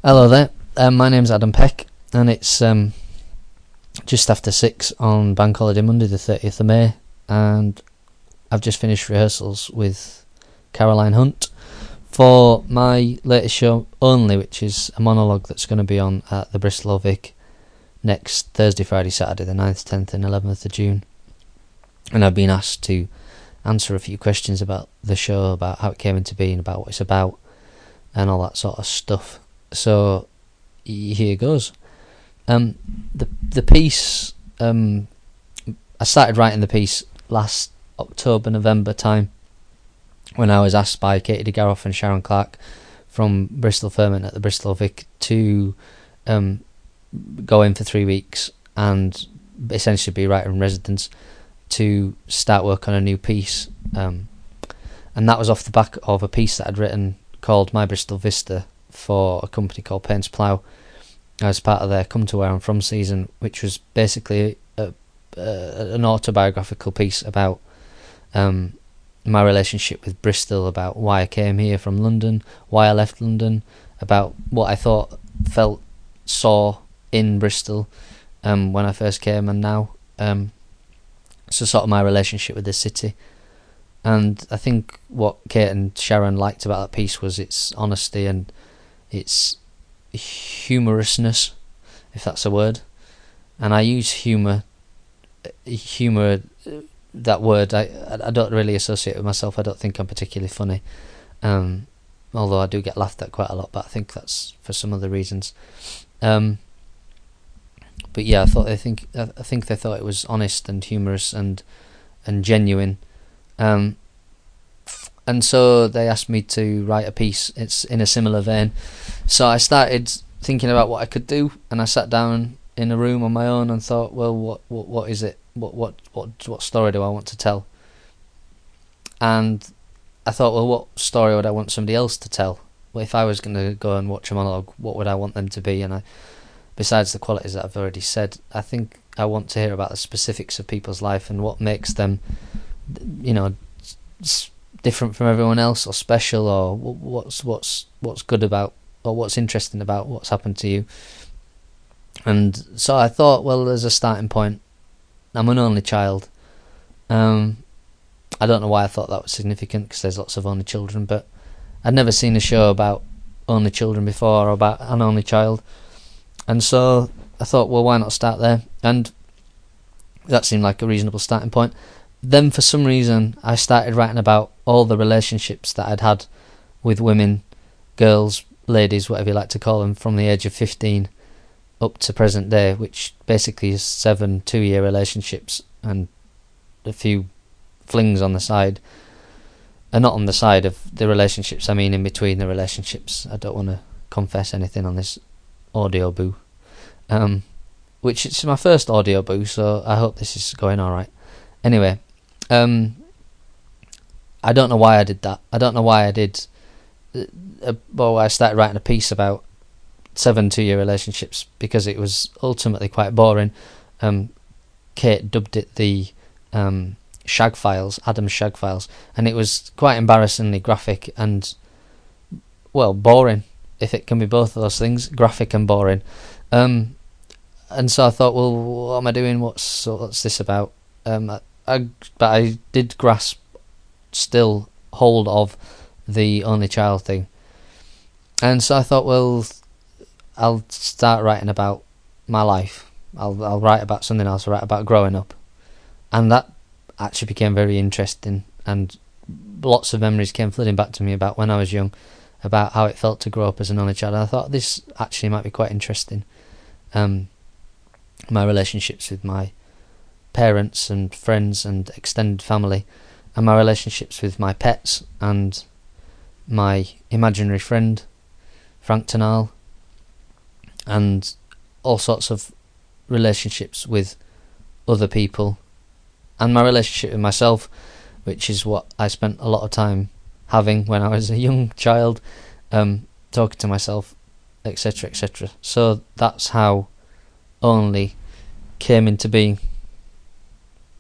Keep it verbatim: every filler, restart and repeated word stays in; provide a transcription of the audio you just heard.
Hello there, um, my name's Adam Peck, and it's um, just after six on Bank Holiday Monday the thirtieth of May, and I've just finished rehearsals with Caroline Hunt for my latest show, Only, which is a monologue that's going to be on at the Bristol Vic next Thursday, Friday, Saturday, the ninth, tenth and eleventh of June. And I've been asked to answer a few questions about the show, about how it came into being, about what it's about, and all that sort of stuff. So here goes. Um, the the piece, um, I started writing the piece last October, November time, when I was asked by Katie DeGaroff and Sharon Clark from Bristol Ferment at the Bristol Vic to um, go in for three weeks and essentially be writer in residence to start work on a new piece. Um, and that was off the back of a piece that I'd written called My Bristol Vista for a company called Paints Plough as part of their Come to Where I'm From season, which was basically a, a, an autobiographical piece about um, my relationship with Bristol, about why I came here from London, why I left London, about what I thought, felt, saw in Bristol um, when I first came and now. Um, so sort of my relationship with the city. And I think what Kate and Sharon liked about that piece was its honesty and its humorousness, if that's a word. And I use humour, humour, that word, I I don't really associate with myself. I don't think I'm particularly funny, um, although I do get laughed at quite a lot, but I think that's for some other reasons. Um, but yeah, I thought I think I think they thought it was honest and humorous and and genuine. Um, and so they asked me to write a piece. It's in a similar vein. So I started thinking about what I could do, and I sat down in a room on my own and thought, well, what what what is it? What what what what story do I want to tell? And I thought, well, what story would I want somebody else to tell? Well, if I was going to go and watch a monologue, what would I want them to be? And I, besides the qualities that I've already said, I think I want to hear about the specifics of people's life and what makes them, you know, different from everyone else, or special, or what's what's what's good about, or what's interesting about what's happened to you. And so I thought, well, as a starting point, I'm an only child. Um, I don't know why I thought that was significant, because there's lots of only children, but I'd never seen a show about only children before, or about an only child. And so I thought, well, why not start there? And that seemed like a reasonable starting point. Then for some reason I started writing about all the relationships that I'd had with women, girls, ladies, whatever you like to call them, from the age of fifteen up to present day, which basically is seven two-year relationships and a few flings on the side. And not on the side of the relationships, I mean in between the relationships. I don't want to confess anything on this audio boo. Um, which is my first audio boo, so I hope this is going alright. Anyway, um, I don't know why I did that. I don't know why I did. Uh, well, I started writing a piece about seven two-year relationships because it was ultimately quite boring. Um, Kate dubbed it the um, Shag Files, Adam's Shag Files, and it was quite embarrassingly graphic and, well, boring. If it can be both of those things, graphic and boring. Um, and so I thought, well, what am I doing? What's what's this about? Um, I, I, but I did grasp still hold of the only child thing. And so I thought, well, I'll start writing about my life. I'll I'll write about something else. I'll write about growing up. And that actually became very interesting, and lots of memories came flooding back to me about when I was young, about how it felt to grow up as an only child. And I thought this actually might be quite interesting. Um, my relationships with my parents and friends and extended family, and my relationships with my pets and my imaginary friend Frank Tanal, and all sorts of relationships with other people, and my relationship with myself, which is what I spent a lot of time having when I was a young child, um, talking to myself, etc, etc. So that's how Only came into being.